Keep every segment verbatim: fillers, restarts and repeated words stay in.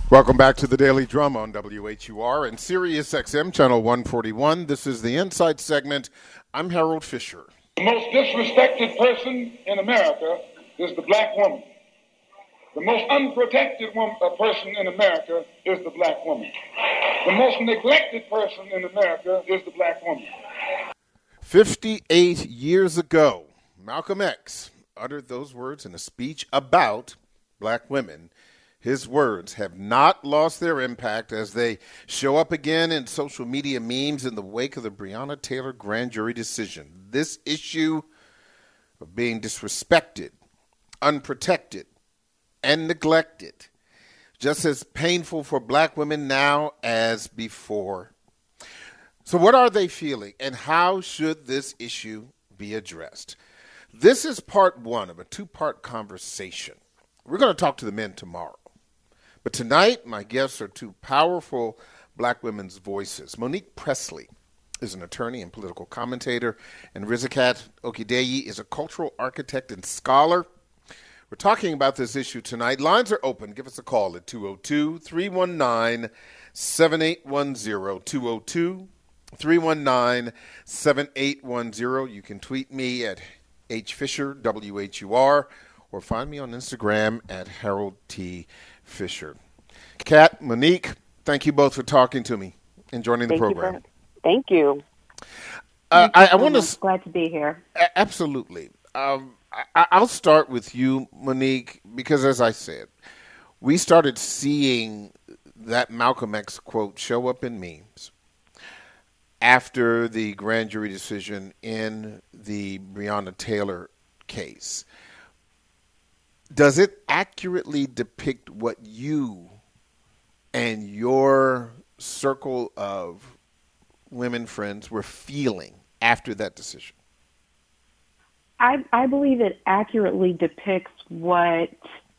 Welcome back to the Daily Drum on W H U R and Sirius X M Channel one forty-one. This is the Insight segment. I'm Harold Fisher. The most disrespected person in America is the black woman. The most unprotected woman, uh, person in America is the black woman. The most neglected person in America is the black woman. fifty-eight years ago, Malcolm X uttered those words in a speech about black women. His words have not lost their impact as they show up again in social media memes in the wake of the Breonna Taylor grand jury decision. This issue of being disrespected, unprotected, and neglected, just as painful for black women now as before. So what are they feeling, and how should this issue be addressed? This is part one of a two-part conversation. We're going to talk to the men tomorrow. But tonight, my guests are two powerful black women's voices. Monique Presley is an attorney and political commentator, and Rizakat Okideyi is a cultural architect and scholar. We're talking about this issue tonight. Lines are open. Give us a call at two oh two, three one nine, seven eight one zero, two oh two, three one nine, seven eight one zero. You can tweet me at H Fisher, W H U R, or find me on Instagram at Harold T. Fisher. Kat, Monique, thank you both for talking to me and joining the thank program. You thank you. Uh, thank you I, I so want much. to Glad to be here. Absolutely. Um, I, I'll start with you, Monique, because as I said, we started seeing that Malcolm X quote show up in memes after the grand jury decision in the Breonna Taylor case. Does it accurately depict what you and your circle of women friends were feeling after that decision? I, I believe it accurately depicts what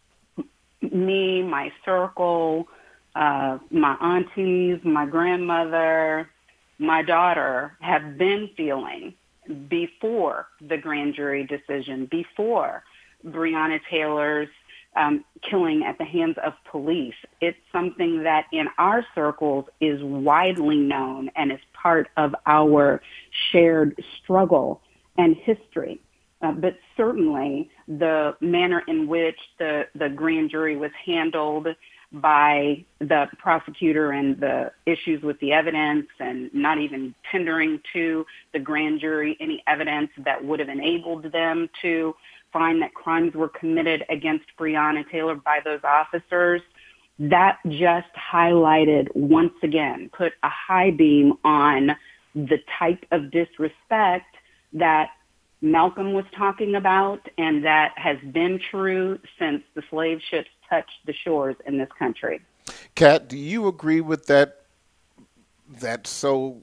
me, my circle, uh, my aunties, my grandmother, my daughter have been feeling before the grand jury decision, before Breonna Taylor's um, killing at the hands of police. It's something that in our circles is widely known and is part of our shared struggle and history. Uh, but certainly the manner in which the, the grand jury was handled by the prosecutor and the issues with the evidence and not even tendering to the grand jury any evidence that would have enabled them to find that crimes were committed against Breonna Taylor by those officers, that just highlighted once again, put a high beam on the type of disrespect that Malcolm was talking about and that has been true since the slave ships touched the shores in this country. Kat, do you agree with that, that so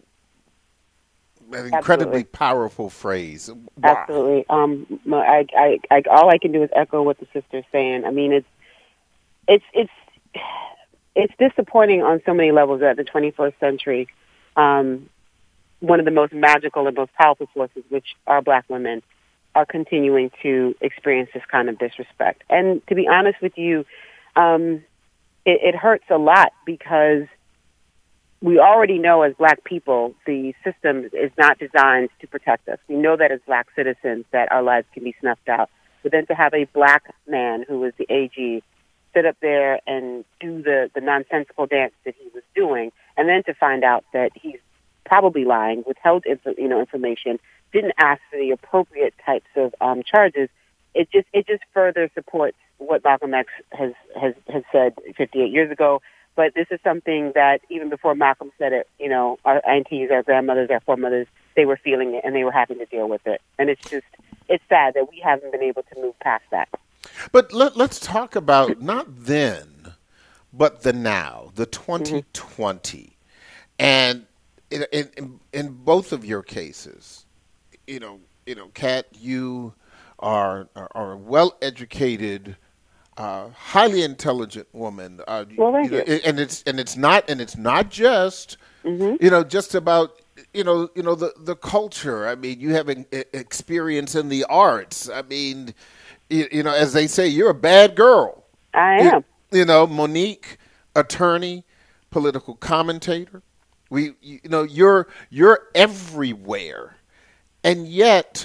an incredibly Absolutely. powerful phrase? Why? Absolutely. Um, I, I, I, all I can do is echo what the sister's saying. I mean, it's, it's, it's, it's disappointing on so many levels that the twenty-first century, um, one of the most magical and most powerful forces, which are black women, are continuing to experience this kind of disrespect. And to be honest with you, um, it, it hurts a lot because we already know as black people, the system is not designed to protect us. We know that as black citizens that our lives can be snuffed out. But then to have a black man who was the A G sit up there and do the, the nonsensical dance that he was doing, and then to find out that he's probably lying, withheld info, you know, information, didn't ask for the appropriate types of um, charges, it just it just further supports what Malcolm X has, has, has said fifty-eight years ago. But this is something that even before Malcolm said it, you know, our aunties, our grandmothers, our foremothers, they were feeling it and they were having to deal with it. And it's just, it's sad that we haven't been able to move past that. But let, let's talk about not then, but the now, the twenty twenty. Mm-hmm. And in, in, in both of your cases, you know, you know, Kat, you are, are, are a well-educated, Uh, highly intelligent woman, uh, well, thank you know, you. and it's and it's not and it's not just mm-hmm. you know just about you know you know the, the culture. I mean, you have an experience in the arts. I mean, you, you know, as they say, you're a bad girl. I am. You, you know, Monique, attorney, political commentator. We, you know, you're you're everywhere, and yet,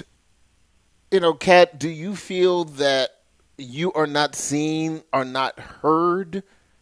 you know, Kat, do you feel that you are not seen or not heard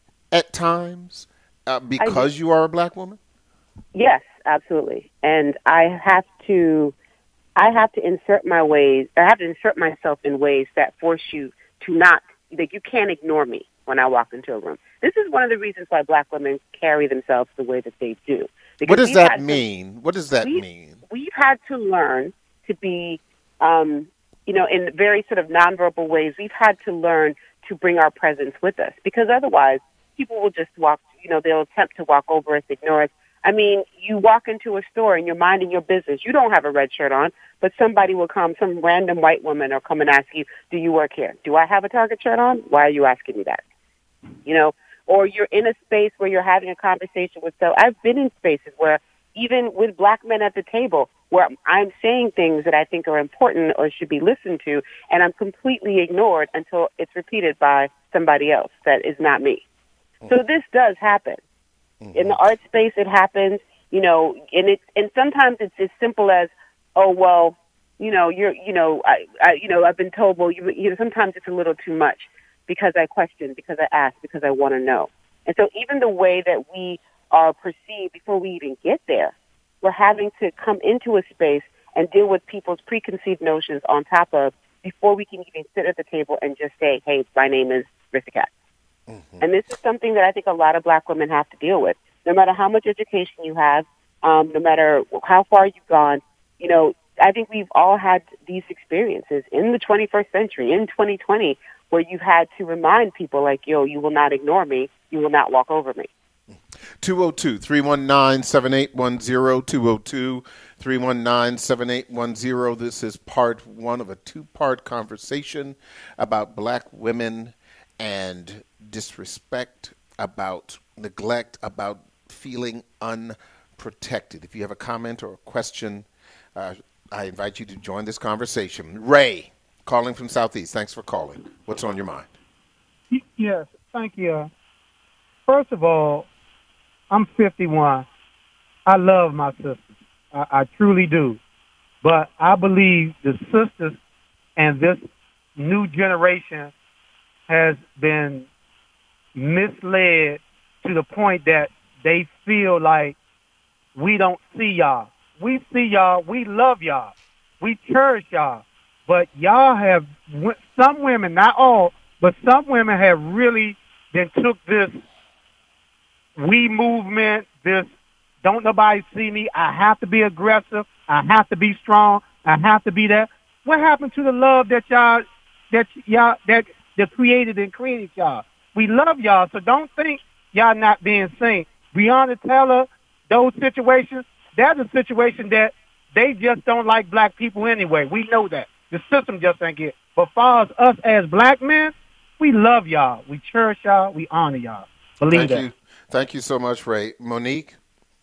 at times uh, because you are a black woman? Yes, absolutely. And I have to, I have to insert my ways. I have to insert myself in ways that force you to not, that you can't ignore me when I walk into a room. This is one of the reasons why black women carry themselves the way that they do. Because what does that mean? To, what does that we, mean? We've had to learn to be, um, you know, in very sort of nonverbal ways. We've had to learn to bring our presence with us, because otherwise people will just walk, you know, they'll attempt to walk over us, ignore us. I mean, you walk into a store and you're minding your business. You don't have a red shirt on, but somebody will come, some random white woman will come and ask you, do you work here? Do I have a Target shirt on? Why are you asking me that? You know, or you're in a space where you're having a conversation with, so I've been in spaces where even with black men at the table where I'm saying things that I think are important or should be listened to, and I'm completely ignored until it's repeated by somebody else that is not me. So this does happen. In the art space, it happens, you know, and it's, and sometimes it's as simple as, oh, well, you know, you're, you know, I, I you know, I've been told, well, you, you know, sometimes it's a little too much because I question, because I ask, because I want to know. And so even the way that we are perceived before we even get there, we're having to come into a space and deal with people's preconceived notions on top of before we can even sit at the table and just say, hey, my name is Rissa Kat. Mm-hmm. And this is something that I think a lot of black women have to deal with. No matter how much education you have, um, no matter how far you've gone, you know, I think we've all had these experiences in the twenty-first century, in twenty twenty, where you've had to remind people like, yo, you will not ignore me. You will not walk over me. two oh two, three one nine, seven eight one zero, two oh two, three one nine, seven eight one zero. This is part one of a two-part conversation about black women and disrespect, about neglect, about feeling unprotected. If you have a comment or a question, uh, I invite you to join this conversation. Ray, calling from Southeast. Thanks for calling. What's on your mind? Yes, thank you. First of all, I'm fifty-one. I love my sisters. I, I truly do. But I believe the sisters and this new generation has been misled to the point that they feel like we don't see y'all. We see y'all. We love y'all. We cherish y'all. But y'all have, some women, not all, but some women have really then took this we movement, this don't nobody see me, I have to be aggressive, I have to be strong, I have to be that. What happened to the love that y'all, that y'all, that, that created and created y'all? We love y'all, so don't think y'all not being seen. Breonna Taylor, those situations, that's a situation that they just don't like black people anyway. We know that. The system just ain't get. But far as us as black men, we love y'all. We cherish y'all. We honor y'all. Believe Thank that. you. Thank you so much, Ray. Monique?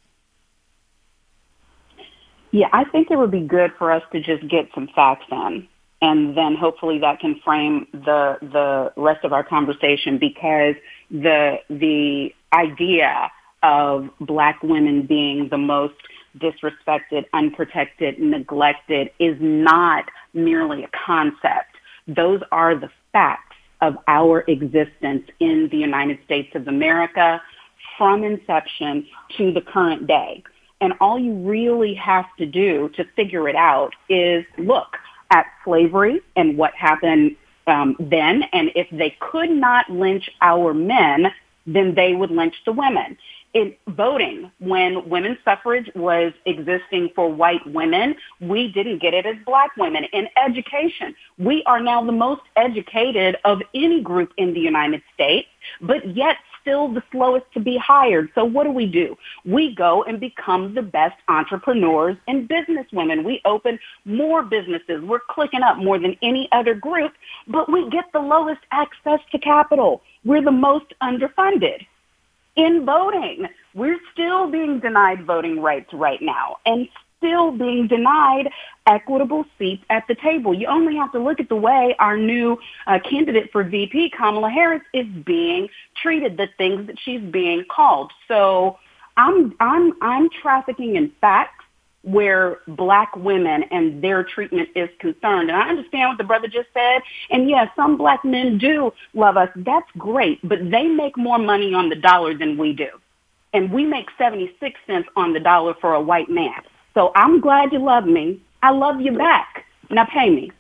Yeah, I think it would be good for us to just get some facts in, and then hopefully that can frame the the rest of our conversation, because the the idea of black women being the most disrespected, unprotected, neglected is not merely a concept. Those are the facts of our existence in the United States of America from inception to the current day. And all you really have to do to figure it out is look at slavery and what happened um, then. And if they could not lynch our men, then they would lynch the women. In voting, when women's suffrage was existing for white women, we didn't get it as black women. In education, we are now the most educated of any group in the United States, but yet still the slowest to be hired. So what do we do? We go and become the best entrepreneurs and businesswomen. We open more businesses. We're clicking up more than any other group, but we get the lowest access to capital. We're the most underfunded. In voting, we're still being denied voting rights right now. And still being denied equitable seats at the table. You only have to look at the way our new uh, candidate for V P, Kamala Harris, is being treated, the things that she's being called. So I'm I'm I'm trafficking in facts where black women and their treatment is concerned. And I understand what the brother just said. And yes, some black men do love us. That's great. But they make more money on the dollar than we do. And we make seventy-six cents on the dollar for a white man. So I'm glad you love me. I love you back. Now pay me.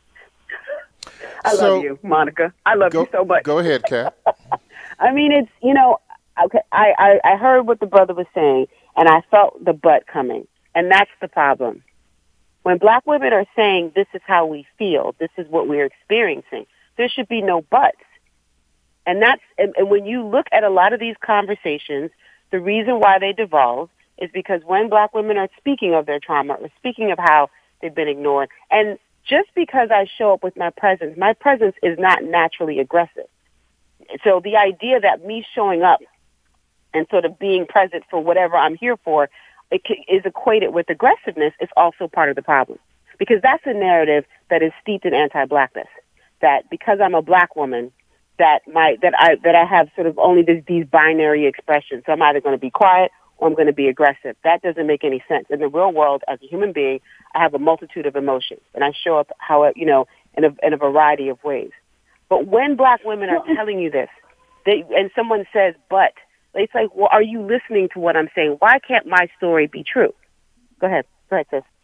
I So- love you, Monica. I love Go, you so much. go ahead, Kat. I mean, it's, you know, okay, I, I, I heard what the brother was saying, and I felt the butt coming. And that's the problem. When black women are saying this is how we feel, this is what we're experiencing, there should be no buts. And that's and, and when you look at a lot of these conversations, the reason why they devolve is because when black women are speaking of their trauma or speaking of how they've been ignored, and just because I show up with my presence, my presence is not naturally aggressive. So the idea that me showing up and sort of being present for whatever I'm here for it is equated with aggressiveness is also part of the problem. Because that's a narrative that is steeped in anti-blackness. That because I'm a black woman, that my that I that I have sort of only this, these binary expressions. So I'm either going to be quiet or I'm going to be aggressive. That doesn't make any sense. In the real world, as a human being, I have a multitude of emotions, and I show up how you know in a in a variety of ways. But when black women are telling you this, they and someone says, "But," it's like, well, are you listening to what I'm saying? Why can't my story be true? Go ahead. Go ahead, sis.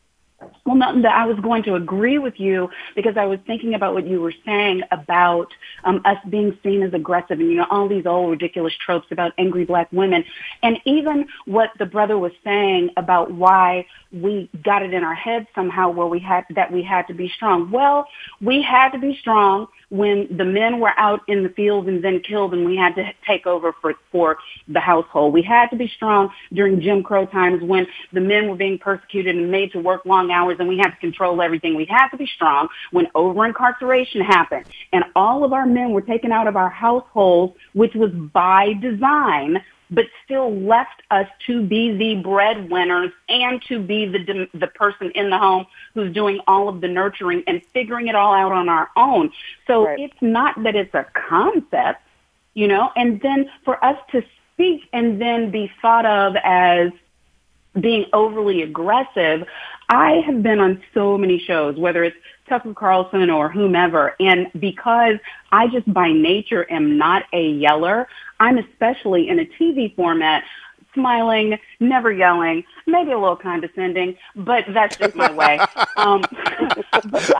Well, nothing that I was going to agree with you because I was thinking about what you were saying about um, us being seen as aggressive and, you know, all these old ridiculous tropes about angry black women. And even what the brother was saying about why we got it in our heads somehow where we had that we had to be strong. Well, we had to be strong when the men were out in the fields and then killed and we had to take over for, for the household. We had to be strong during Jim Crow times when the men were being persecuted and made to work long hours and we had to control everything. We had to be strong when over-incarceration happened and all of our men were taken out of our households, which was by design, but still left us to be the breadwinners and to be the the person in the home who's doing all of the nurturing and figuring it all out on our own. So Right. It's not that it's a concept, you know, and then for us to speak and then be thought of as being overly aggressive. I have been on so many shows, whether it's Tucker Carlson or whomever, and because I just by nature am not a yeller, I'm especially in a T V format, smiling, never yelling, maybe a little condescending, but that's just my way. Um, but,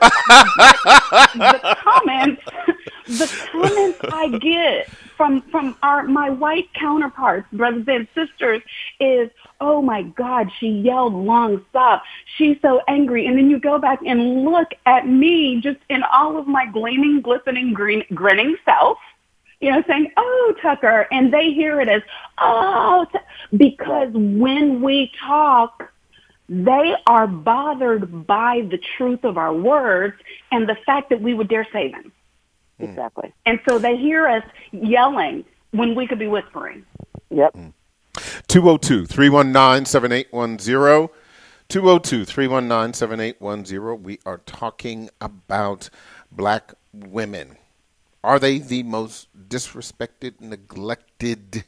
but the comments, the comments I get from from our my white counterparts, brothers and sisters, is, oh my God, she yelled long stop. She's so angry. And then you go back and look at me just in all of my gleaming, glistening, green, grinning self, you know, saying, oh, Tucker. And they hear it as, oh, t-. because when we talk, they are bothered by the truth of our words and the fact that we would dare say them. Exactly. And so they hear us yelling when we could be whispering. Yep. two oh two, three one nine, seven eight one zero. two oh two, three one nine, seven eight one zero. We are talking about black women. Are they the most disrespected, neglected,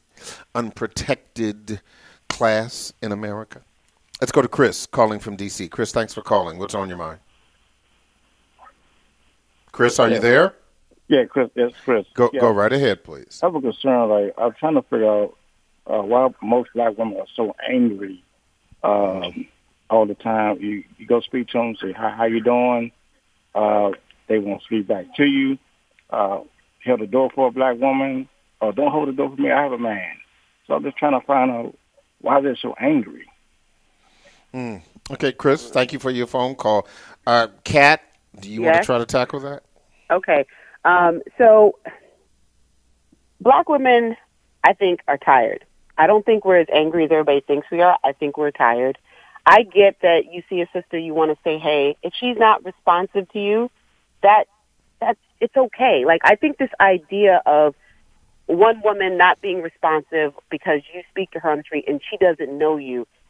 unprotected class in America? Let's go to Chris calling from D C. Chris, thanks for calling. What's on your mind? Chris, are you there? Yeah, Chris. Yes, Chris. Go yeah. go right ahead, please. I have a concern. Like I'm trying to figure out uh, why most black women are so angry um, all the time. You you go speak to them, say how how you doing. Uh, they won't speak back to you. Uh, hold the door for a black woman, or don't hold the door for me. I have a man. So I'm just trying to find out why they're so angry. Mm. Okay, Chris, thank you for your phone call. Uh, Kat, do you want Yes. to try to tackle that? Okay. Um, so black women, I think, are tired. I don't think we're as angry as everybody thinks we are. I think we're tired. I get that you see a sister, you want to say, hey, if she's not responsive to you, that that's it's okay. Like, I think this idea of one woman not being responsive because you speak to her on the street and she doesn't know you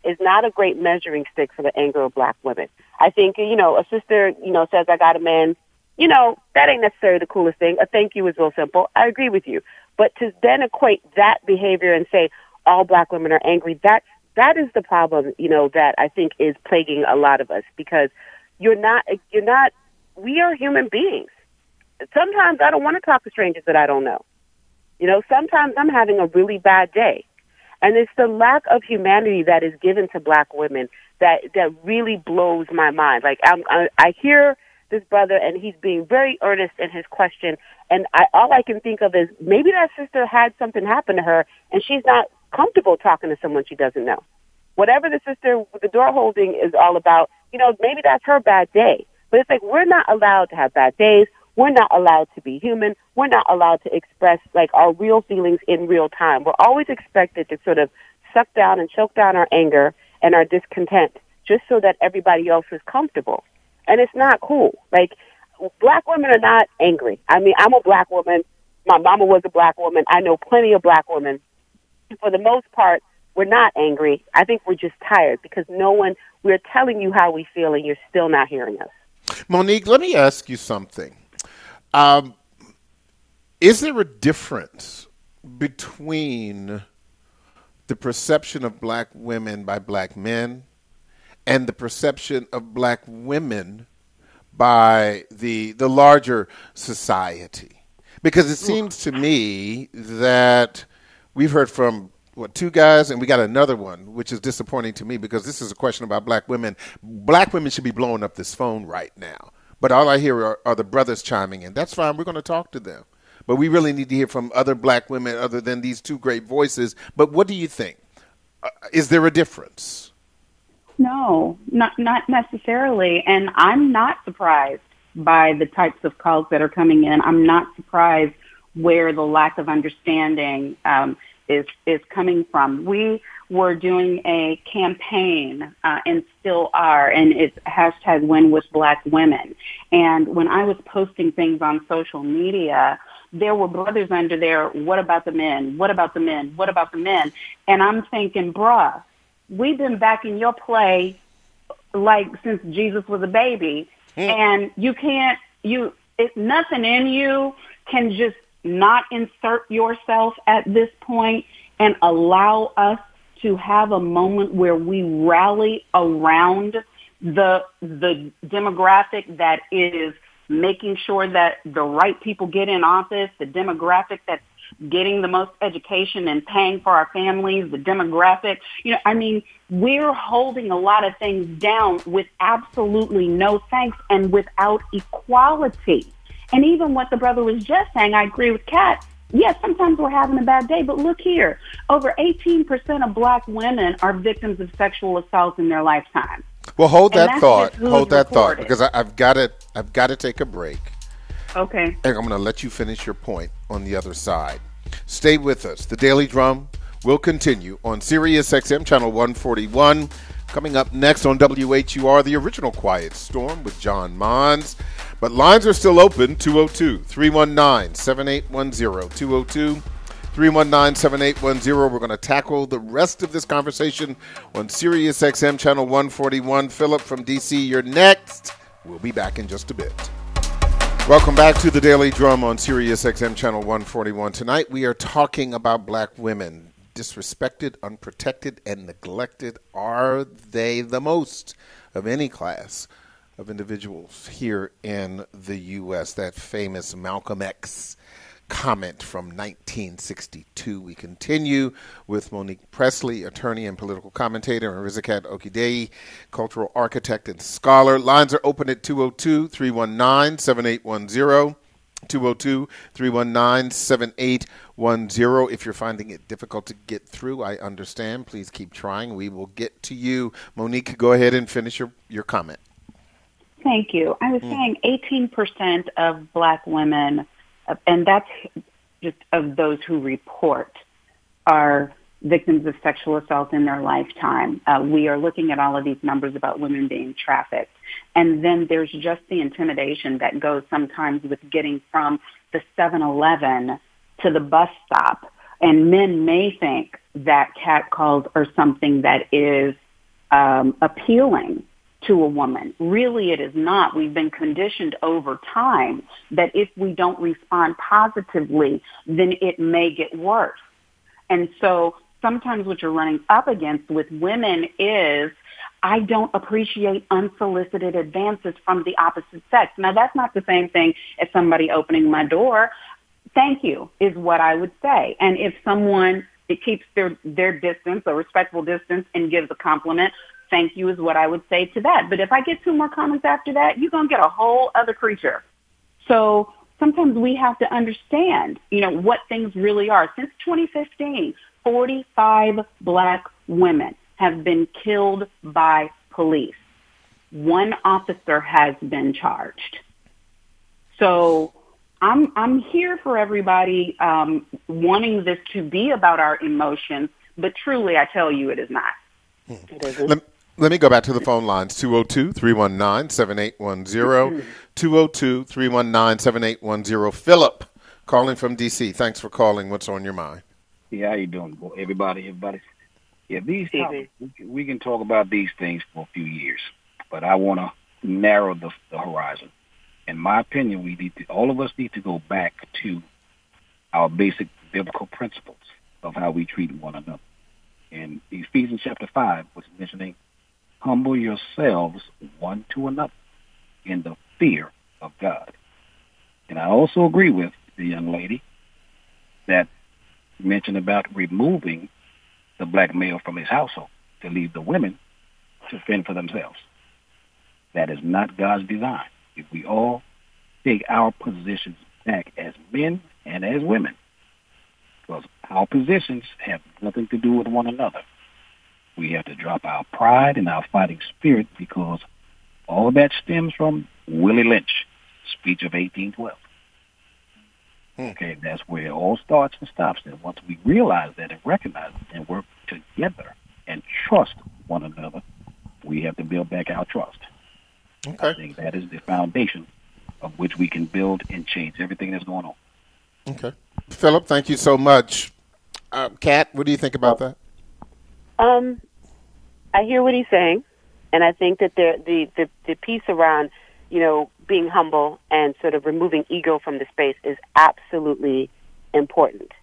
is not a great measuring stick for the anger of black women. I think, you know, a sister, you know, says, I got a man, you know, that ain't necessarily the coolest thing. A thank you is real simple. I agree with you. But to then equate that behavior and say all black women are angry, that, that is the problem, you know, that I think is plaguing a lot of us, because you're not, you're not, we are human beings. Sometimes I don't want to talk to strangers that I don't know. You know, sometimes I'm having a really bad day. And it's the lack of humanity that is given to black women that, that really blows my mind. Like, I'm, I, I hear this brother, and he's being very earnest in his question, and I, all I can think of is maybe that sister had something happen to her, and she's not comfortable talking to someone she doesn't know. Whatever the sister with the door holding is all about, you know, maybe that's her bad day. But it's like, we're not allowed to have bad days. We're not allowed to be human. We're not allowed to express, like, our real feelings in real time. We're always expected to sort of suck down and choke down our anger and our discontent just so that everybody else is comfortable. And it's not cool. Like, black women are not angry. I mean, I'm a black woman. My mama was a black woman. I know plenty of black women. For the most part, we're not angry. I think we're just tired because no one, we're telling you how we feel and you're still not hearing us. Monique, let me ask you something. Um, is there a difference between the perception of black women by black men and the perception of black women by the the larger society? Because it seems to me that we've heard from, what, two guys, and we got another one, which is disappointing to me because this is a question about black women. Black women should be blowing up this phone right now. But all I hear are, are the brothers chiming in. That's fine. We're going to talk to them. But we really need to hear from other black women other than these two great voices. But what do you think? Uh, is there a difference? No, not not necessarily. And I'm not surprised by the types of calls that are coming in. I'm not surprised where the lack of understanding um, is is coming from. We were doing a campaign uh, and still are, and it's hashtag Win with Black Women. And when I was posting things on social media, there were brothers under there, what about the men? What about the men? What about the men? And I'm thinking, bruh, we've been backing your play like since Jesus was a baby. Mm. And you can't, you, it's nothing in you can just not insert yourself at this point and allow us to have a moment where we rally around the the demographic that is making sure that the right people get in office, the demographic that's getting the most education and paying for our families, the demographic. You know, I mean, we're holding a lot of things down with absolutely no thanks and without equality. And even what the brother was just saying, I agree with Kat. Yes, sometimes we're having a bad day, but look here. Over eighteen percent of black women are victims of sexual assault in their lifetime. Well, hold and that thought. Hold that reported. thought, because I, I've got to. I've got to take a break. Okay. And I'm going to let you finish your point on the other side. Stay with us. The Daily Drum will continue on Sirius X M channel one forty-one. Coming up next on W H U R, the original Quiet Storm with John Mons. But lines are still open, two oh two, three one nine, seven eight one zero, two oh two, three one nine, seven eight one zero. We're going to tackle the rest of this conversation on Sirius X M channel one forty-one. Philip from D C, you're next. We'll be back in just a bit. Welcome back to the Daily Drum on Sirius X M channel one forty-one. Tonight we are talking about black women. Disrespected, unprotected, and neglected. Are they the most of any class of individuals here in the U S? That famous Malcolm X comment from nineteen sixty-two. We continue with Monique Presley, attorney and political commentator, and Rizakat Okidei, cultural architect and scholar. Lines are open at two oh two, three one nine, seven eight one zero. two oh two, three one nine, seven eight one zero. If you're finding it difficult to get through, I understand. Please keep trying. We will get to you. Monique, go ahead and finish your, your comment. Thank you. I was mm. saying eighteen percent of black women, and that's just of those who report, are victims of sexual assault in their lifetime. Uh, we are looking at all of these numbers about women being trafficked. And then there's just the intimidation that goes sometimes with getting from the seven eleven to the bus stop. And men may think that catcalls are something that is um, appealing to a woman. Really, it is not. We've been conditioned over time that if we don't respond positively, then it may get worse. And so sometimes what you're running up against with women is, I don't appreciate unsolicited advances from the opposite sex. Now, that's not the same thing as somebody opening my door. Thank you is what I would say. And if someone it keeps their, their distance, a respectful distance, and gives a compliment, thank you is what I would say to that. But if I get two more comments after that, you're going to get a whole other creature. So sometimes we have to understand, you know, what things really are. Since twenty fifteen, forty-five black women have been killed by police. One officer has been charged. So I'm I'm here for everybody um, wanting this to be about our emotions, but truly, I tell you, it is not. Hmm. Let, let me go back to the phone lines, two oh two, three one nine, seven eight one zero, two oh two, three one nine, seven eight one zero. Philip, calling from D C. Thanks for calling. What's on your mind? Yeah, how you doing, boy? Everybody, everybody. Yeah, these topics, we, can, we can talk about these things for a few years, but I want to narrow the, the horizon. In my opinion, we need to, all of us need to go back to our basic biblical principles of how we treat one another. In Ephesians chapter five was mentioning, humble yourselves one to another in the fear of God. And I also agree with the young lady that mentioned about removing the black male from his household to leave the women to fend for themselves. That is not God's design. If we all take our positions back as men and as women, because our positions have nothing to do with one another. We have to drop our pride and our fighting spirit, because all of that stems from Willie Lynch, speech of eighteen twelve. Hmm. Okay, that's where it all starts and stops. And once we realize that and recognize it and work together and trust one another, we have to build back our trust. Okay. I think that is the foundation of which we can build and change everything that's going on. Okay. Philip, thank you so much. Uh, Kat, what do you think about that? Um, I hear what he's saying, and I think that the, the, the, the piece around, you know, being humble and sort of removing ego from the space is absolutely important.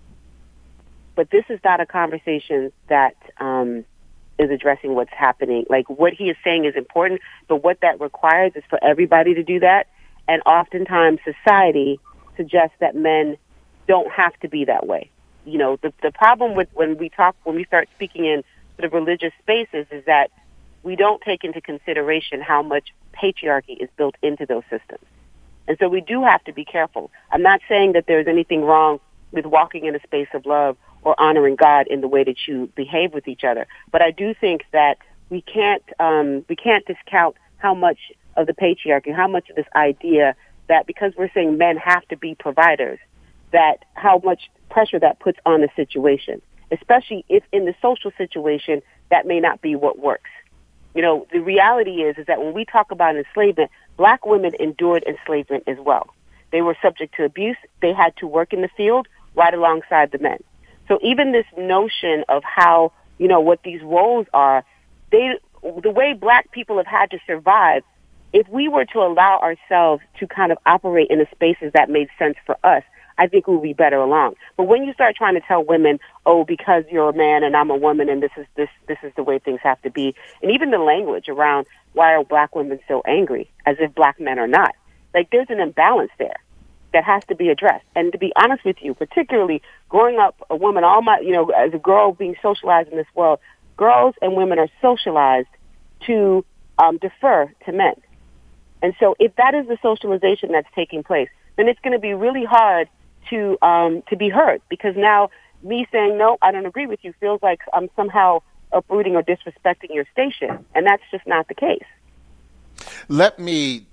But this is not a conversation that um, is addressing what's happening. Like, what he is saying is important, but what that requires is for everybody to do that. And oftentimes society suggests that men don't have to be that way. You know, the the problem with when we talk, when we start speaking in sort of religious spaces is that we don't take into consideration how much patriarchy is built into those systems. And so we do have to be careful. I'm not saying that there's anything wrong with walking in a space of love or honoring God in the way that you behave with each other. But I do think that we can't um, we can't discount how much of the patriarchy, how much of this idea that because we're saying men have to be providers, that how much pressure that puts on the situation, especially if in the social situation that may not be what works. You know, the reality is is that when we talk about enslavement, black women endured enslavement as well. They were subject to abuse. They had to work in the field right alongside the men. So even this notion of how, you know, what these roles are, they the way black people have had to survive, if we were to allow ourselves to kind of operate in the spaces that made sense for us, I think we'll be better along. But when you start trying to tell women, oh, because you're a man and I'm a woman and this is this this is the way things have to be, and even the language around why are black women so angry, as if black men are not, like there's an imbalance there that has to be addressed. And to be honest with you, particularly growing up a woman, all my, you know, as a girl being socialized in this world, girls and women are socialized to um, defer to men. And so if that is the socialization that's taking place, then it's going to be really hard to um, to be heard, because now me saying, no, I don't agree with you feels like I'm somehow uprooting or disrespecting your station. And that's just not the case. Let me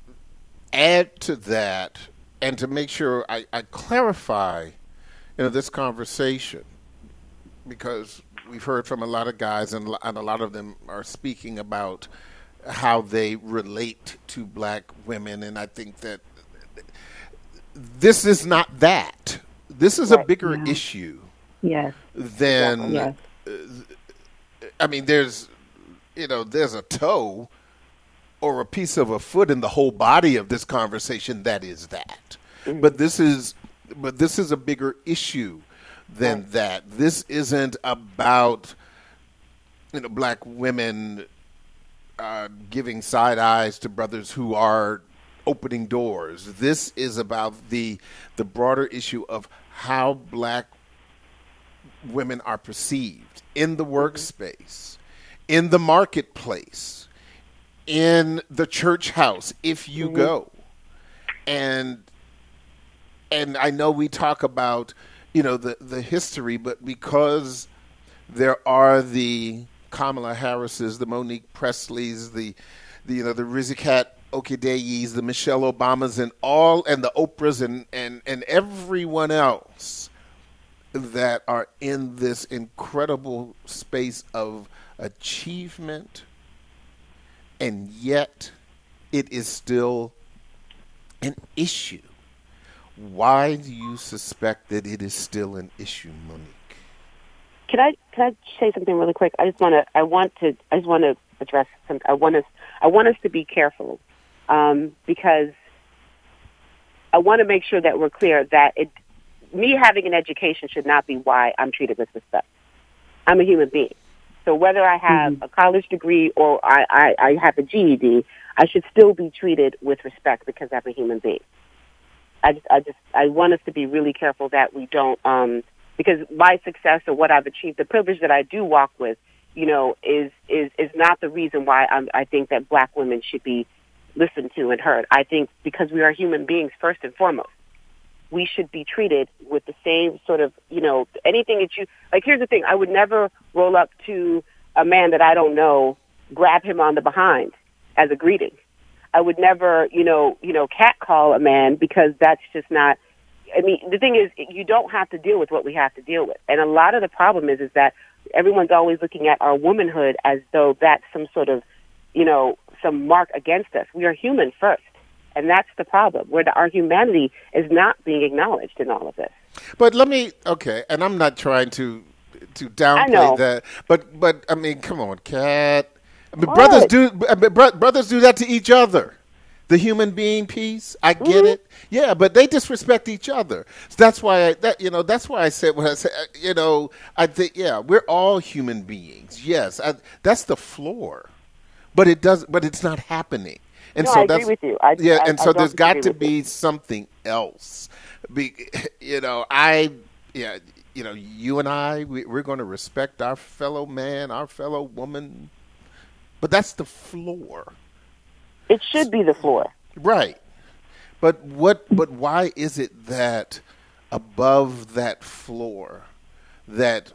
add to that, and to make sure I, I clarify, you know, this conversation, because we've heard from a lot of guys, and, and a lot of them are speaking about how they relate to black women, and I think that this is not that. This is right. a bigger yeah. issue yes. than. Yes. Uh, I mean, there's you know, there's a toe or a piece of a foot in the whole body of this conversation, that is that. Mm-hmm. But this is, but this is a bigger issue than right. that. This isn't about, you know, black women uh, giving side eyes to brothers who are opening doors. This is about the the broader issue of how black women are perceived in the workspace, in the marketplace, in the church house, if you mm-hmm. go. And and I know we talk about, you know, the, the history, but because there are the Kamala Harris's, the Monique Presley's, the, the you know, the Rizikat Okideyis, the Michelle Obamas, and all, and the Oprahs, and, and, and everyone else that are in this incredible space of achievement, and yet it is still an issue. Why do you suspect that it is still an issue, Monique? Can I can I say something really quick? I just want to I want to I just want to address some. I want us I want us to be careful um, because I want to make sure that we're clear that it. Me having an education should not be why I'm treated with respect. I'm a human being. So whether I have mm-hmm. a college degree or I, I, I have a G E D, I should still be treated with respect because I'm a human being. I just, I just, I want us to be really careful that we don't, um, because my success or what I've achieved, the privilege that I do walk with, you know, is, is, is not the reason why I'm, I think that black women should be listened to and heard. I think because we are human beings first and foremost. We should be treated with the same sort of, you know, anything that you, like, here's the thing. I would never roll up to a man that I don't know, grab him on the behind as a greeting. I would never, you know, you know, catcall a man because that's just not, I mean, the thing is, you don't have to deal with what we have to deal with. And a lot of the problem is, is that everyone's always looking at our womanhood as though that's some sort of, you know, some mark against us. We are human first. And that's the problem, where the, our humanity is not being acknowledged in all of this. But let me, okay, and I'm not trying to to downplay that, but but I mean, come on, Kat. I mean, brothers do I mean, bro- brothers do that to each other. The human being piece, I get mm-hmm. it, yeah, but they disrespect each other. So that's why I, that you know that's why I said what I said. You know, I think yeah, we're all human beings. Yes, I, that's the floor, but it does, but it's not happening. And no, so I that's, agree with you. I, yeah, I, and so I there's got to be you. something else. Be, you know, I, yeah, you know, you and I, we, we're going to respect our fellow man, our fellow woman, but that's the floor. It should be the floor, right? But what? But why is it that above that floor, that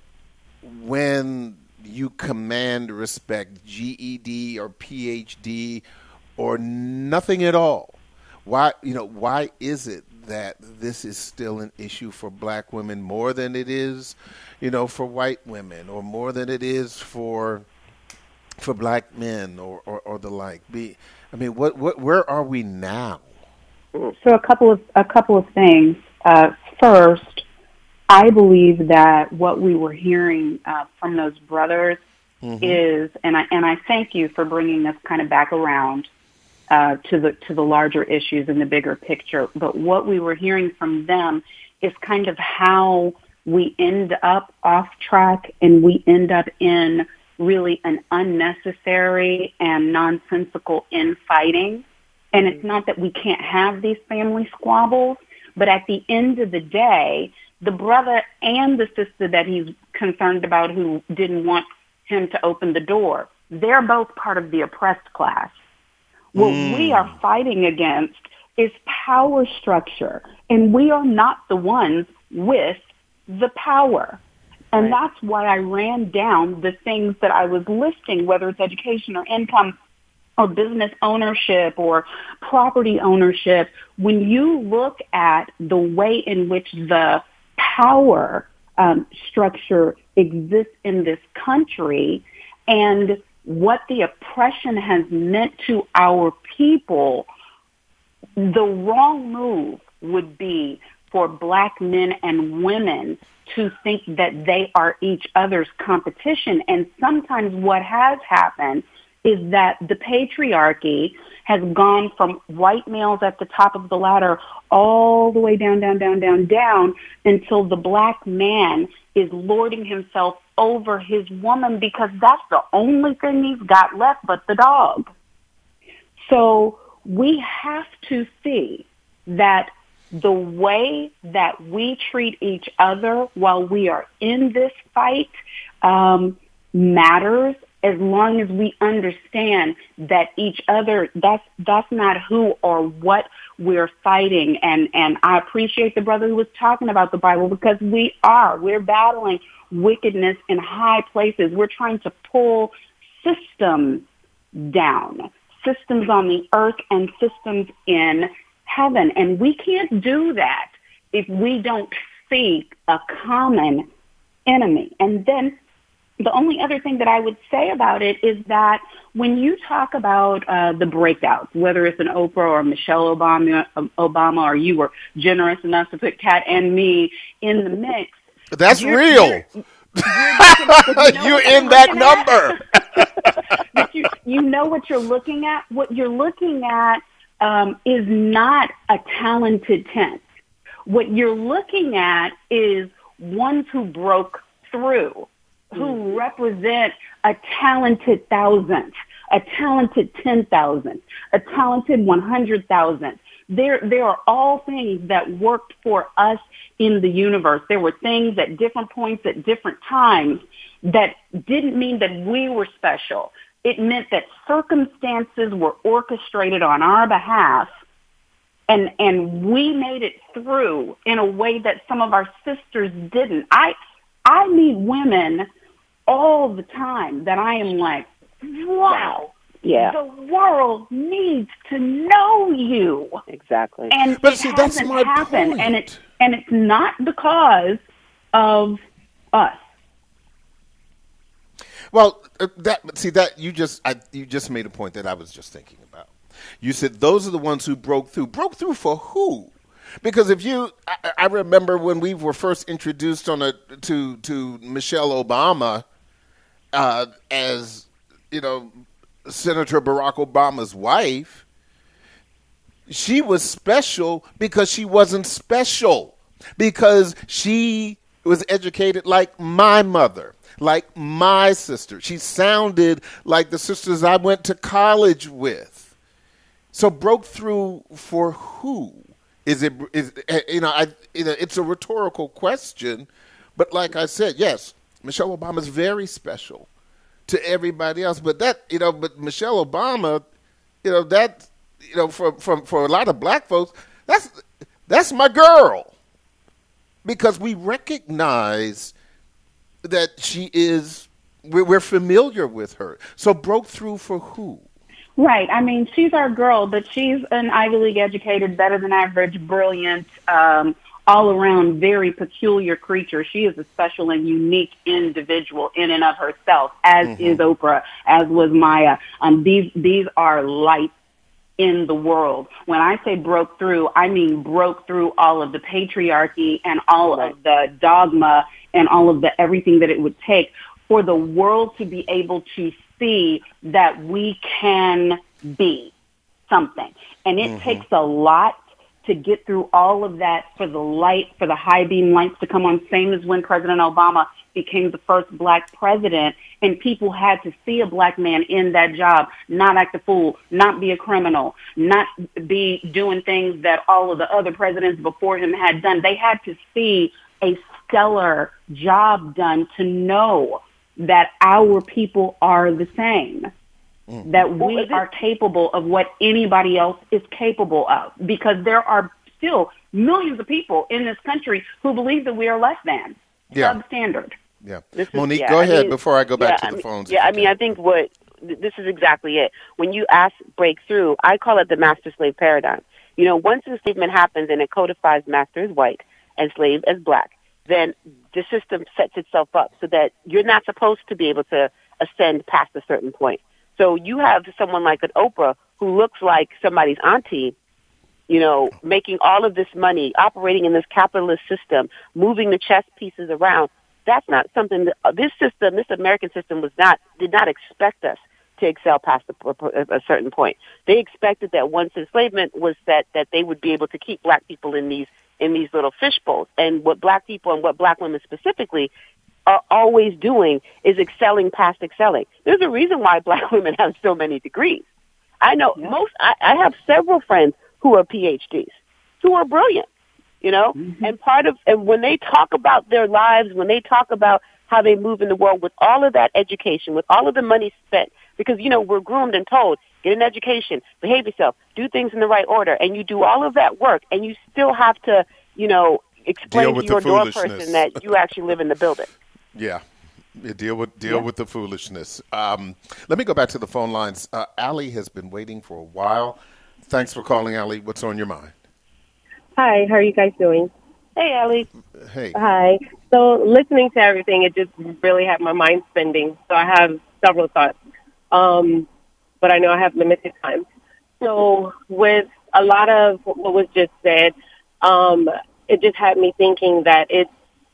when you command respect, G E D or P H D or nothing at all, why, you know, why is it that this is still an issue for black women more than it is, you know, for white women, or more than it is for for black men, or, or, or the like? Be, I mean, what, what, where are we now? So a couple of a couple of things. Uh, first, I believe that what we were hearing uh, from those brothers mm-hmm. is, and I and I thank you for bringing this kind of back around uh, to the to the larger issues and the bigger picture. But what we were hearing from them is kind of how we end up off track, and we end up in really an unnecessary and nonsensical infighting. And it's not that we can't have these family squabbles, but at the end of the day, the brother and the sister that he's concerned about who didn't want him to open the door, they're both part of the oppressed class. What mm. we are fighting against is power structure, and we are not the ones with the power. And right. that's why I ran down the things that I was listing, whether it's education or income or business ownership or property ownership. When you look at the way in which the power um, structure exists in this country and what the oppression has meant to our people, the wrong move would be for black men and women to think that they are each other's competition. And sometimes what has happened is that the patriarchy has gone from white males at the top of the ladder all the way down, down, down, down, down until the black man is lording himself over his woman because that's the only thing he's got left but the dog. So we have to see that the way that we treat each other while we are in this fight um, matters, as long as we understand that each other, that's that's not who or what we're fighting. And, and I appreciate the brother who was talking about the Bible, because we are. We're battling wickedness in high places. We're trying to pull systems down, systems on the earth and systems in heaven. And we can't do that if we don't see a common enemy. And then the only other thing that I would say about it is that when you talk about uh, the breakouts, whether it's an Oprah or Michelle Obama, Obama, or you were generous enough to put Kat and me in the mix. That's you're, real. You're, you're, you know you're in that number. But you, you know what you're looking at? What you're looking at um, is not a talented tenth. What you're looking at is ones who broke through, who represent a talented thousandth, a talented ten thousand, a talented one hundred thousand. There, there are all things that worked for us in the universe. There were things at different points at different times that didn't mean that we were special. It meant that circumstances were orchestrated on our behalf, and and we made it through in a way that some of our sisters didn't. I I meet women all the time that I am like, wow, yeah, the world needs to know you. Exactly. And but it see, that's hasn't my happened, point. and it and it's not because of us. Well, uh, that see that you just I, you just made a point that I was just thinking about. You said those are the ones who broke through. Broke through for who? Because if you, I, I remember when we were first introduced on a to to Michelle Obama uh, as you know Senator Barack Obama's wife. She was special because she wasn't special, because she was educated like my mother, like my sister. She sounded like the sisters I went to college with. So broke through for who? Is it, is, you know, I, you know, it's a rhetorical question, but like I said, yes, Michelle Obama is very special to everybody else. But that, you know, but Michelle Obama, you know, that, you know, for, for, for a lot of black folks, that's, that's my girl. Because we recognize that she is, we're, we're familiar with her. So broke through for who? Right. I mean, she's our girl, but she's an Ivy League educated, better than average, brilliant, um, all around very peculiar creature. She is a special and unique individual in and of herself, as mm-hmm. is Oprah, as was Maya. Um, these these are lights in the world. When I say broke through, I mean broke through all of the patriarchy and all right. of the dogma and all of the everything that it would take for the world to be able to see that we can be something. And it mm-hmm. takes a lot to get through all of that for the light, for the high beam lights to come on, same as when President Obama became the first black president, and people had to see a black man in that job, not act a fool, not be a criminal, not be doing things that all of the other presidents before him had done. They had to see a stellar job done to know that our people are the same, mm. that we well, are capable of what anybody else is capable of, because there are still millions of people in this country who believe that we are less than, yeah. substandard. Yeah. This Monique, is, yeah, go I ahead mean, before I go back yeah, to I the mean, phones. Yeah, I mean, I think what, this is exactly it. When you ask breakthrough, I call it the master-slave paradigm. You know, once enslavement happens and it codifies master as white and slave as black, then the system sets itself up so that you're not supposed to be able to ascend past a certain point. So you have someone like an Oprah who looks like somebody's auntie, you know, making all of this money, operating in this capitalist system, moving the chess pieces around. That's not something that, uh, this system, this American system was not, did not expect us to excel past a, a certain point. They expected that once enslavement was set, that they would be able to keep black people in these, in these little fish bowls. And what black people and what black women specifically are always doing is excelling past excelling. There's a reason why black women have so many degrees. I know yeah. most, I, I have several friends who are P H Ds, who are brilliant, you know, mm-hmm. and part of, and when they talk about their lives, when they talk about how they move in the world with all of that education, with all of the money spent, because, you know, we're groomed and told, get an education, behave yourself, do things in the right order, and you do all of that work, and you still have to, you know, explain to your door person that you actually live in the building. Yeah. You deal with deal yeah. with the foolishness. Um, let me go back to the phone lines. Uh, Allie has been waiting for a while. Thanks for calling, Allie. What's on your mind? Hi, how are you guys doing? Hey, Allie. Hey. Hi. So listening to everything, it just really had my mind spinning. So I have several thoughts, um, but I know I have limited time. So with a lot of what was just said, um, it just had me thinking that it's,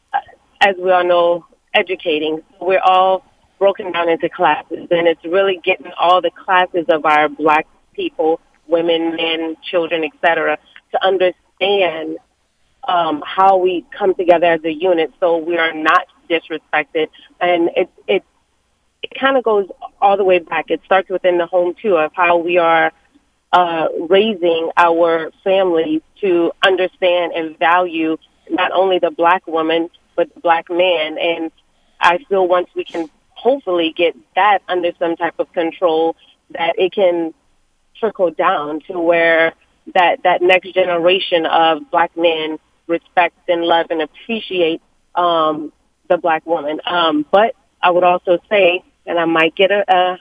as we all know, educating. We're all broken down into classes, and it's really getting all the classes of our black people, women, men, children, et cetera, to understand um, how we come together as a unit so we are not disrespected. And it, it, it kind of goes all the way back. It starts within the home, too, of how we are uh, raising our families to understand and value not only the black woman, but the black man. And I feel once we can hopefully get that under some type of control, that it can trickle down to where that, that next generation of black men respect and love and appreciate um, the black woman. Um, but I would also say, and I might get a, a,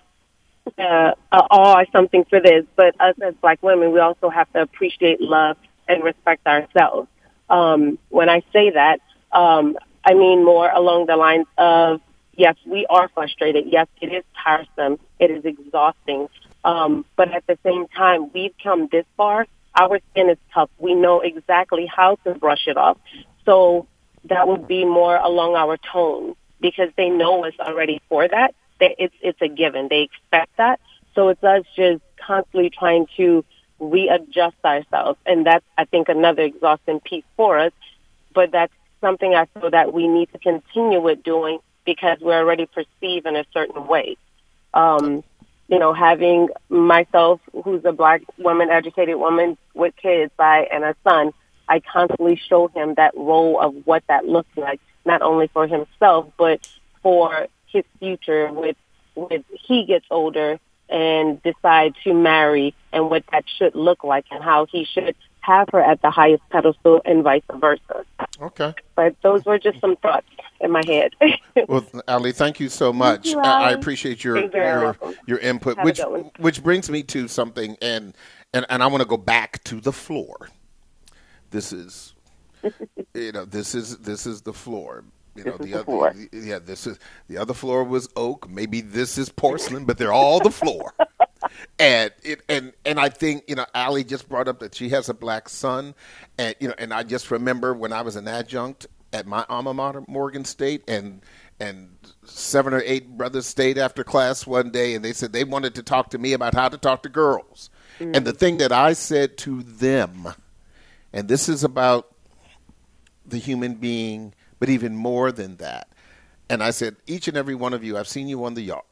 a, a awe or something for this, but us as black women, we also have to appreciate, love, and respect ourselves. Um, when I say that, um, I mean more along the lines of, yes, we are frustrated. Yes, it is tiresome. It is exhausting. Um, but at the same time, we've come this far. Our skin is tough. We know exactly how to brush it off. So that would be more along our tone, because they know us already for that. They, it's, it's a given. They expect that. So it's us just constantly trying to readjust ourselves. And that's, I think, another exhausting piece for us. But that's something I feel that we need to continue with doing, because we're already perceived in a certain way. Um, you know, having myself, who's a black woman, educated woman with kids by, and a son, I constantly show him that role of what that looks like, not only for himself, but for his future with, with he gets older and decide to marry, and what that should look like, and how he should have her at the highest pedestal and vice versa. Okay. But those were just some thoughts in my head. Well, Allie, thank you so much. You, I, I appreciate your your, your input, Have which which brings me to something, and and, and I want to go back to the floor. This is, you know, this is this is the floor. You know, this the the other, floor. yeah, this is the other floor was oak. Maybe this is porcelain, but they're all the floor. And it and and I think, you know, Allie just brought up that she has a black son, and you know, and I just remember when I was an adjunct at my alma mater, Morgan State, and and seven or eight brothers stayed after class one day, and they said they wanted to talk to me about how to talk to girls. Mm. And the thing that I said to them, and this is about the human being, but even more than that, and I said, each and every one of you, I've seen you on the yard.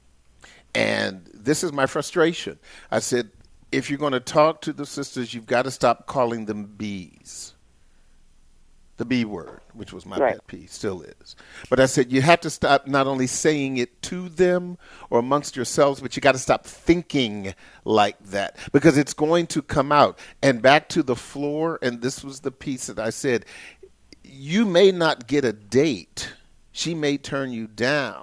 And this is my frustration. I said, if you're going to talk to the sisters, you've got to stop calling them bees. The B word, which was my right. pet peeve, still is. But I said, you have to stop not only saying it to them or amongst yourselves, but you got to stop thinking like that, because it's going to come out. And back to the floor, and this was the piece that I said, you may not get a date. She may turn you down.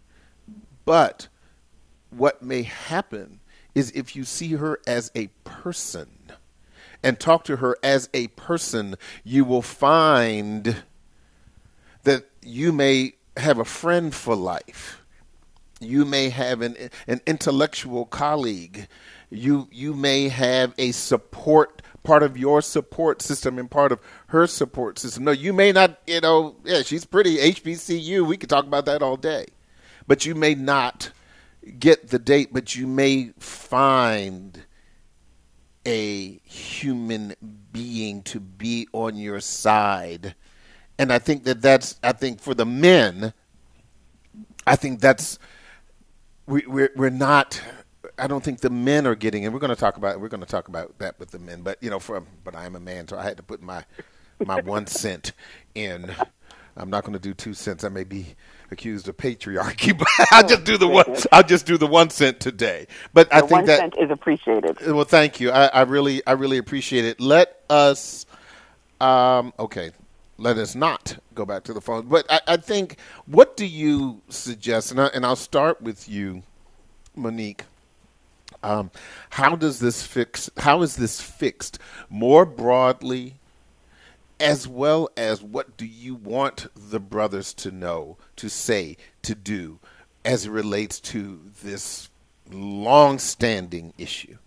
But what may happen is if you see her as a person and talk to her as a person, you will find that you may have a friend for life. You may have an, an intellectual colleague. You you may have a support part of your support system and part of her support system. No, you may not, you know, yeah, she's pretty, H B C U. We could talk about that all day. But you may not get the date, but you may find a human being to be on your side. And I think that that's, I think for the men, I think that's, we, we're, we're not, I don't think the men are getting, and we're going to talk about we're going to talk about that with the men. But you know, from but I am a man, so I had to put my my one cent in. I'm not going to do two cents. I may be accused of patriarchy, but I'll just do the one. I'll just do the one cent today. But the I think one that cent is appreciated. Well, thank you. I, I really I really appreciate it. Let us. Um, okay. Let us not go back to the phone. But I, I think, what do you suggest? And, I, and I'll start with you, Monique. Um, how does this fix? How is this fixed more broadly, as well as what do you want the brothers to know, to say, to do, as it relates to this long-standing issue?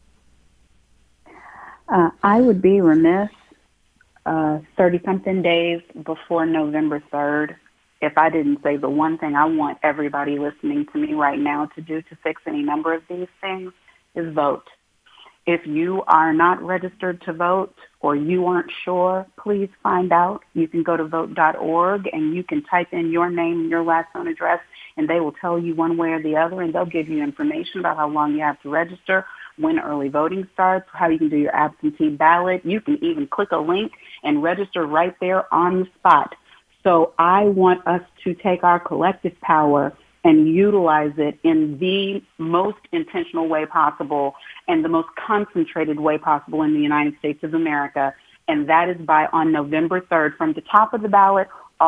Uh, I would be remiss uh, thirty-something days before November third if I didn't say the one thing I want everybody listening to me right now to do to fix any number of these things is vote. If you are not registered to vote or you aren't sure, please find out. You can go to vote dot org and you can type in your name and your last known address, and they will tell you one way or the other, and they'll give you information about how long you have to register, when early voting starts, how you can do your absentee ballot. You can even click a link and register right there on the spot. So I want us to take our collective power and utilize it in the most intentional way possible and the most concentrated way possible in the United States of America. And that is by on November third, from the top of the ballot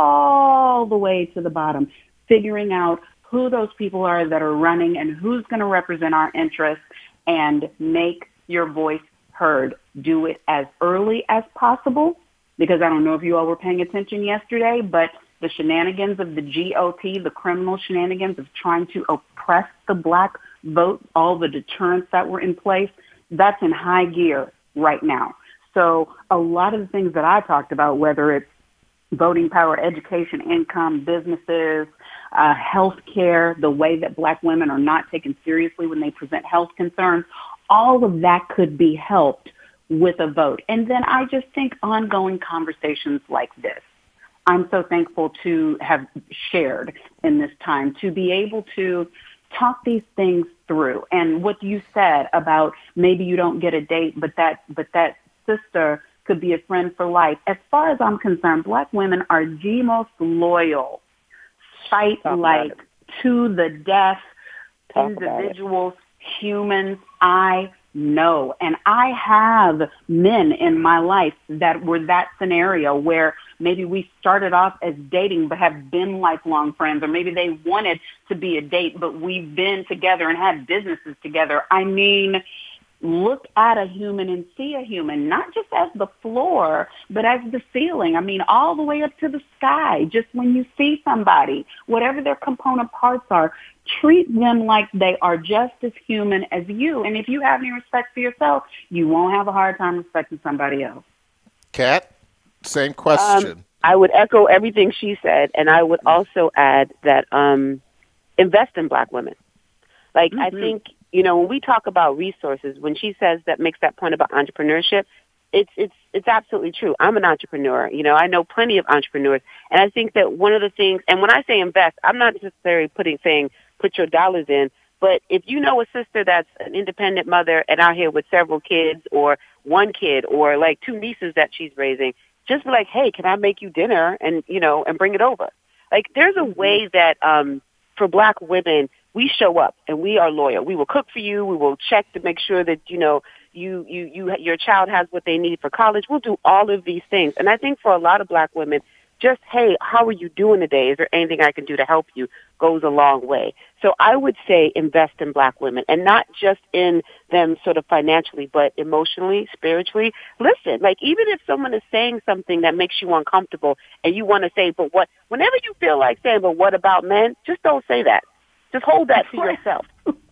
all the way to the bottom, figuring out who those people are that are running and who's going to represent our interests, and make your voice heard. Do it as early as possible, because I don't know if you all were paying attention yesterday, but the shenanigans of the G O P, the criminal shenanigans of trying to oppress the black vote, all the deterrents that were in place, that's in high gear right now. So a lot of the things that I talked about, whether it's voting power, education, income, businesses, uh, health care, the way that black women are not taken seriously when they present health concerns, all of that could be helped with a vote. And then I just think ongoing conversations like this. I'm so thankful to have shared in this time, to be able to talk these things through. And what you said about maybe you don't get a date, but that but that sister could be a friend for life. As far as I'm concerned, black women are the most loyal, fight like to the death Talk individuals, humans I know. And I have men in my life that were that scenario where maybe we started off as dating but have been lifelong friends, or maybe they wanted to be a date but we've been together and had businesses together. I mean, look at a human and see a human, not just as the floor, but as the ceiling. I mean, all the way up to the sky. Just when you see somebody, whatever their component parts are, treat them like they are just as human as you. And if you have any respect for yourself, you won't have a hard time respecting somebody else. Kat, same question. Um, I would echo everything she said, and I would also add that um, invest in black women. Like, mm-hmm. I think, you know, when we talk about resources, when she says that, makes that point about entrepreneurship, it's it's it's absolutely true. I'm an entrepreneur. You know, I know plenty of entrepreneurs, and I think that one of the things, and when I say invest, I'm not necessarily putting saying put your dollars in, but if you know a sister that's an independent mother and out here with several kids, or one kid, or like two nieces that she's raising, just be like, hey, can I make you dinner, and you know, and bring it over. Like, there's a way that um, for black women, we show up and we are loyal. We will cook for you. We will check to make sure that, you know, you, you, you, your child has what they need for college. We'll do all of these things. And I think for a lot of black women, just, hey, how are you doing today? Is there anything I can do to help you? Goes a long way. So I would say invest in black women, and not just in them sort of financially, but emotionally, spiritually. Listen, like, even if someone is saying something that makes you uncomfortable and you want to say, but what, whenever you feel like saying, but what about men? Just don't say that. Just hold that to yourself.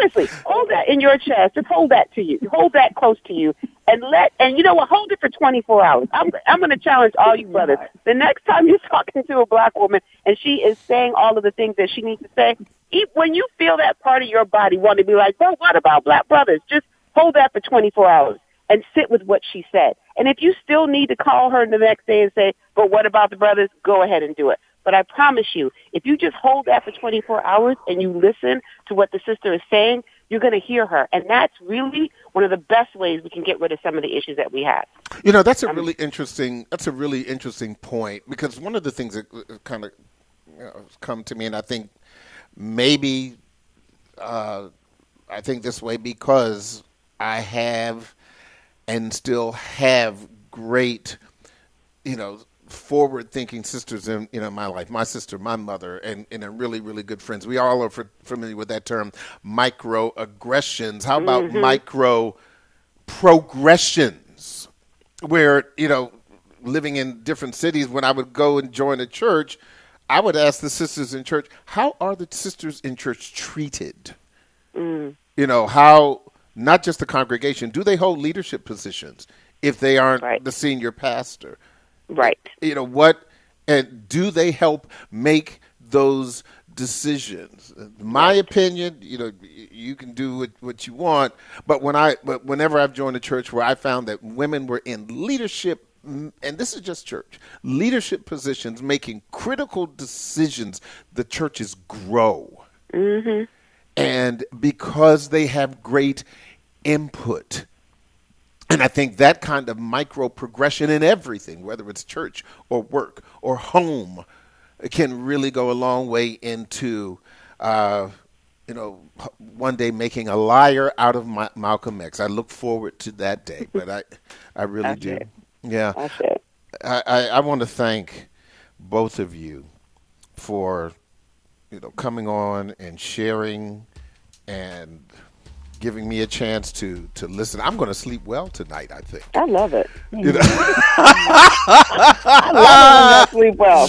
Seriously, hold that in your chest. Just hold that to you. Hold that close to you, and let and you know what? Hold it for twenty-four hours. I'm I'm going to challenge all you brothers. The next time you're talking to a black woman and she is saying all of the things that she needs to say, even when you feel that part of your body want to be like, "Well, what about black brothers?" Just hold that for twenty-four hours and sit with what she said. And if you still need to call her the next day and say, "But what about the brothers?" Go ahead and do it. But I promise you, if you just hold that for twenty-four hours and you listen to what the sister is saying, you're going to hear her. And that's really one of the best ways we can get rid of some of the issues that we have. You know, that's a um, really interesting, that's a really interesting point, because one of the things that kind of you know, come to me, and I think maybe uh, I think this way because I have and still have great, you know, forward-thinking sisters in you know my life. My sister, my mother, and, and are really, really good friends. We all are for, familiar with that term, microaggressions. How about mm-hmm. micro progressions? Where you know, living in different cities, when I would go and join a church, I would ask the sisters in church, "How are the sisters in church treated?" Mm. You know, how not just the congregation, do they hold leadership positions if they aren't right. the senior pastor? Right. You know, what, and do they help make those decisions? My right. opinion, you know, you can do what, what you want, but when I, but whenever I've joined a church where I found that women were in leadership, and this is just church, leadership positions, making critical decisions, the churches grow. Mm-hmm. And because they have great input. And I think that kind of micro progression in everything, whether it's church or work or home, can really go a long way into, uh, you know, one day making a liar out of my, Malcolm X. I look forward to that day, but I, I really That's do. It. Yeah. That's it. I, I, I want to thank both of you for, you know, coming on and sharing and giving me a chance to to listen. I'm going to sleep well tonight, I think. I love it. You know? I love it when you sleep well.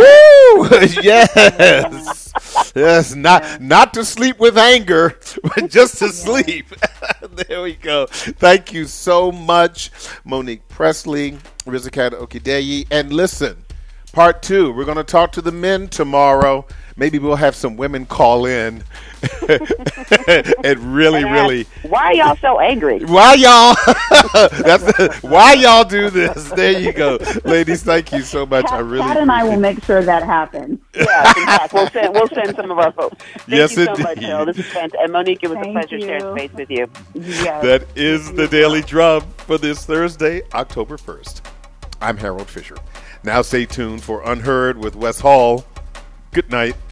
Yes. Woo! Yes. Yes. Not not to sleep with anger, but just to sleep. There we go. Thank you so much, Monique Presley, Rizakat Okideyi. And listen, part two, we're going to talk to the men tomorrow. Maybe we'll have some women call in and really, and really. Why are y'all so angry? Why y'all? That's the, why y'all do this? There you go, ladies. Thank you so much. Kat, I really. Kat and I will make sure that happens. Yeah, in fact, we'll send we'll send some of our folks. Thank yes, you so indeed. much, Hill. This is fantastic. And Monique, it was Thank a pleasure you. sharing space with you. Yes. That is the Daily Drum for this Thursday, October first. I'm Harold Fisher. Now stay tuned for Unheard with Wes Hall. Good night.